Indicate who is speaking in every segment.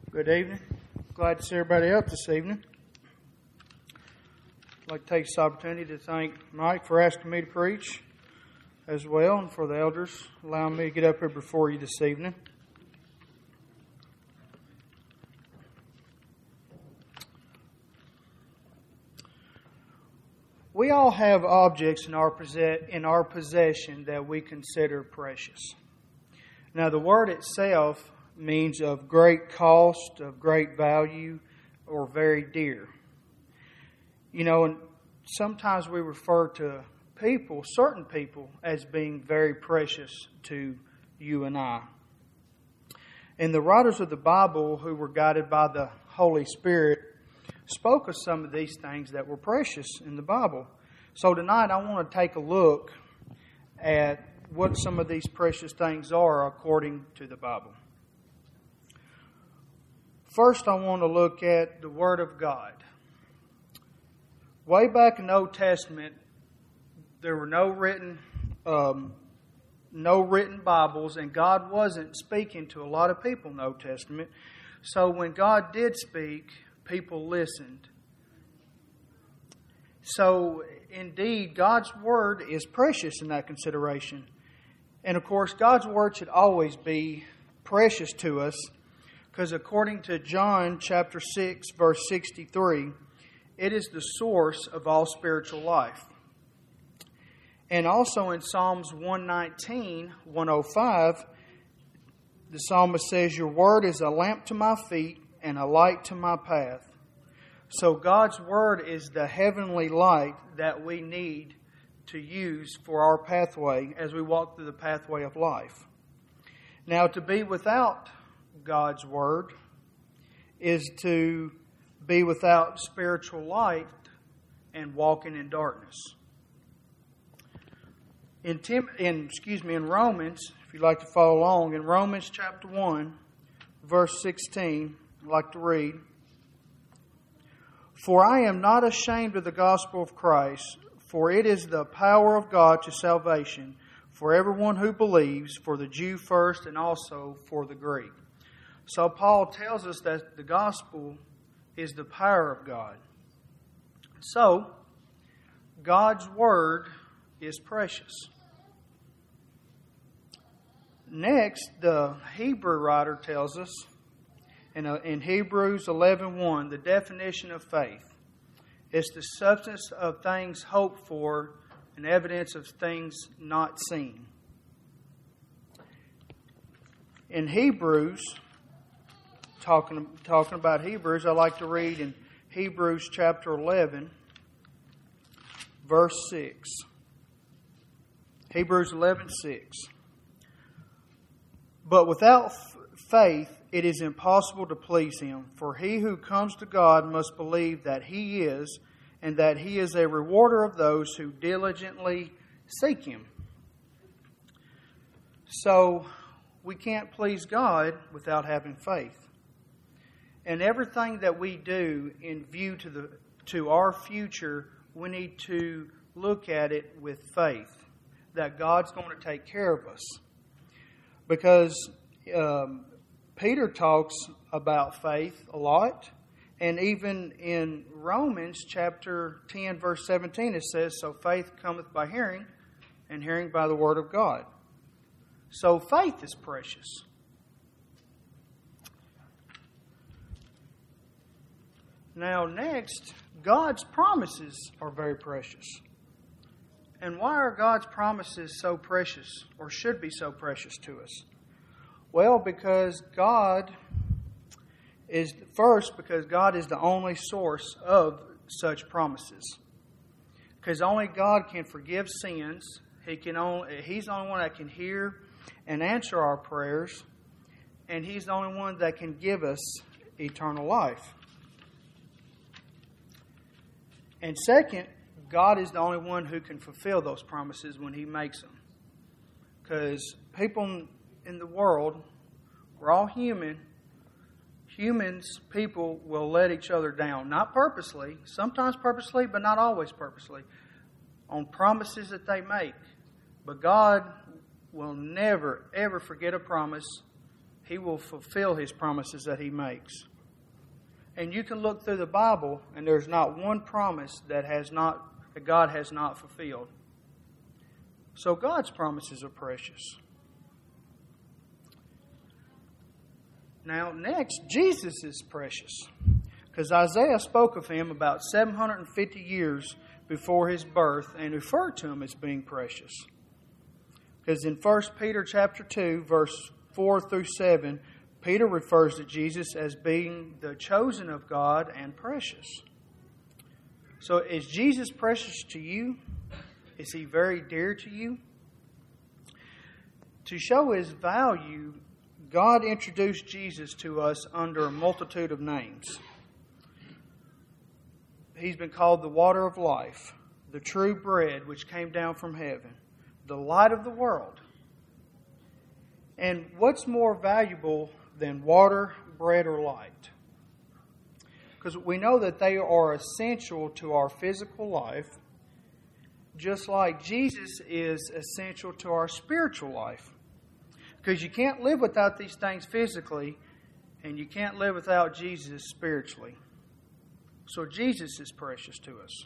Speaker 1: Good evening. Glad to see everybody out this evening. I'd like to take this opportunity to thank Mike for asking me to preach as well, and for the elders allowing me to get up here before you this evening. We all have objects in our possession that we consider precious. Now, the word itself means of great cost, of great value, or very dear. You know, and sometimes we refer to people, certain people, as being very precious to you and I. And the writers of the Bible, who were guided by the Holy Spirit, spoke of some of these things that were precious in the Bible. So tonight I want to take a look at what some of these precious things are according to the Bible. First, I want to look at the Word of God. Way back in the Old Testament, there were no written Bibles, and God wasn't speaking to a lot of people in the Old Testament. So when God did speak, people listened. So indeed, God's Word is precious in that consideration. And of course, God's Word should always be precious to us, because according to John chapter 6, verse 63, it is the source of all spiritual life. And also in Psalms 119, 105, the psalmist says, "Your word is a lamp to my feet and a light to my path." So God's Word is the heavenly light that we need to use for our pathway as we walk through the pathway of life. Now, to be without God's Word is to be without spiritual light and walking in darkness. In Romans, if you'd like to follow along, in Romans chapter 1, verse 16, I'd like to read, "For I am not ashamed of the gospel of Christ, for it is the power of God to salvation for everyone who believes, for the Jew first and also for the Greek." So Paul tells us that the gospel is the power of God. So, God's Word is precious. Next, the Hebrew writer tells us in Hebrews 11:1, the definition of faith. It's the substance of things hoped for and evidence of things not seen. In Hebrews, talking about Hebrews, I like to read in Hebrews chapter 11, verse 6. Hebrews 11:6. "But without faith it is impossible to please Him. For he who comes to God must believe that He is, and that He is a rewarder of those who diligently seek Him." So, we can't please God without having faith. And everything that we do in view to our future, we need to look at it with faith, that God's going to take care of us. Because Peter talks about faith a lot. And even in Romans chapter 10, verse 17, it says, "So faith cometh by hearing, and hearing by the word of God." So faith is precious. Now next, God's promises are very precious. And why are God's promises so precious, or should be so precious to us? Well, because God is the only source of such promises. Because only God can forgive sins. He's the only one that can hear and answer our prayers. And He's the only one that can give us eternal life. And second, God is the only one who can fulfill those promises when He makes them. Because people in the world, we're all human. People will let each other down. Not purposely, sometimes purposely, but not always purposely, on promises that they make. But God will never, ever forget a promise. He will fulfill His promises that He makes. And you can look through the Bible, and there's not one promise that God has not fulfilled. So God's promises are precious. Now, next, Jesus is precious. Because Isaiah spoke of Him about 750 years before His birth and referred to Him as being precious. Because in 1 Peter chapter 2, verse 4 through 7, Peter refers to Jesus as being the chosen of God and precious. So is Jesus precious to you? Is He very dear to you? To show His value, God introduced Jesus to us under a multitude of names. He's been called the water of life, the true bread which came down from heaven, the light of the world. And what's more valuable than water, bread, or light? Because we know that they are essential to our physical life, just like Jesus is essential to our spiritual life. Because you can't live without these things physically, and you can't live without Jesus spiritually. So Jesus is precious to us.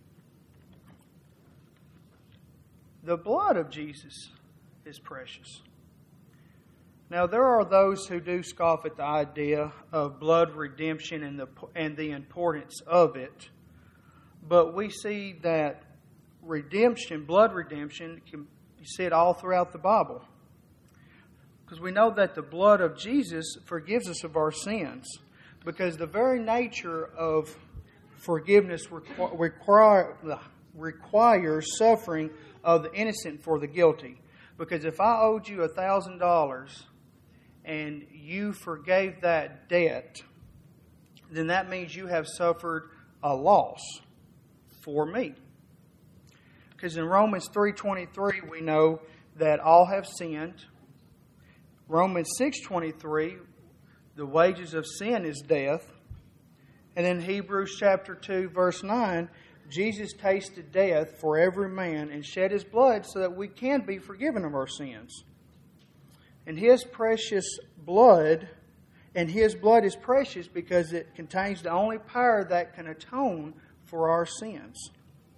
Speaker 1: The blood of Jesus is precious. Now, there are those who do scoff at the idea of blood redemption and the importance of it. But we see that blood redemption, you see it all throughout the Bible. Because we know that the blood of Jesus forgives us of our sins. Because the very nature of forgiveness requires suffering of the innocent for the guilty. Because if I owed you $1,000 and you forgave that debt, then that means you have suffered a loss for me. Because in Romans 3:23 we know that all have sinned. Romans 6:23, the wages of sin is death. And in Hebrews chapter 2, verse 9, Jesus tasted death for every man and shed His blood so that we can be forgiven of our sins. And His precious blood, and His blood is precious because it contains the only power that can atone for our sins.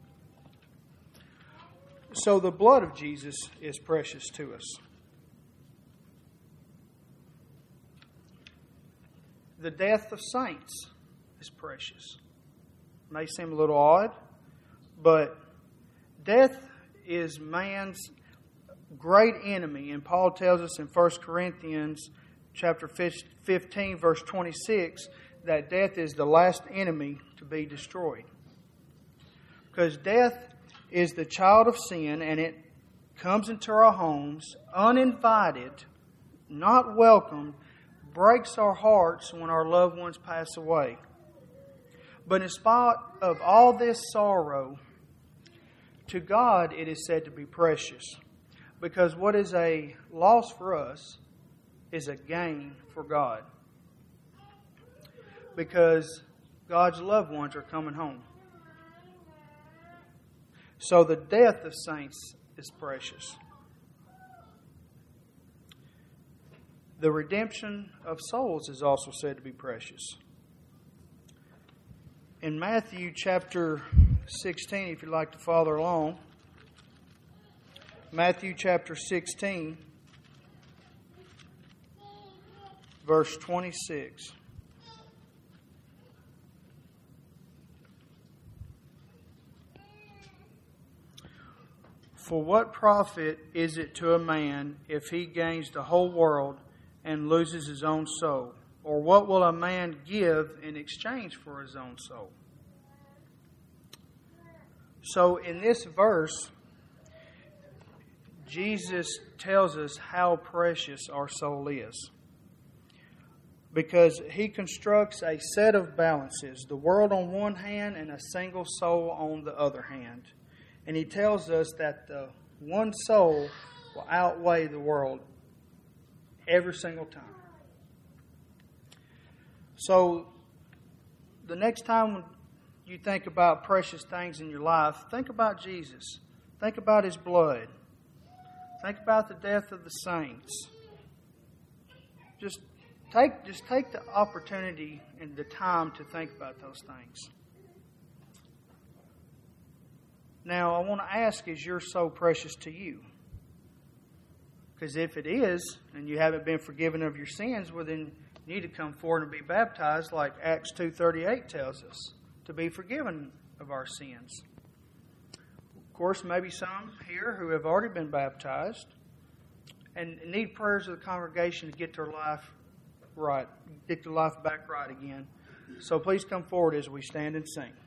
Speaker 1: So the blood of Jesus is precious to us. The death of saints is precious. May seem a little odd, but death is man's great enemy. And Paul tells us in 1 Corinthians chapter 15, verse 26, that death is the last enemy to be destroyed. Because death is the child of sin, and it comes into our homes uninvited, not welcomed, breaks our hearts when our loved ones pass away. But in spite of all this sorrow, to God it is said to be precious. Because what is a loss for us is a gain for God. Because God's loved ones are coming home. So the death of saints is precious. The redemption of souls is also said to be precious. In Matthew chapter 16, if you'd like to follow along, Matthew chapter 16, verse 26. For what profit is it to a man if he gains the whole world and loses his own soul? Or what will a man give in exchange for his own soul? So in this verse, Jesus tells us how precious our soul is. Because He constructs a set of balances, the world on one hand and a single soul on the other hand. And He tells us that the one soul will outweigh the world every single time. So, the next time you think about precious things in your life, think about Jesus. Think about His blood. Think about the death of the saints. just take the opportunity and the time to think about those things. Now, I want to ask, is your soul precious to you? Because if it is, and you haven't been forgiven of your sins, well then you need to come forward and be baptized, like Acts 2:38 tells us, to be forgiven of our sins. Of course, maybe some here who have already been baptized and need prayers of the congregation to get their life right, get their life back right again. So please come forward as we stand and sing.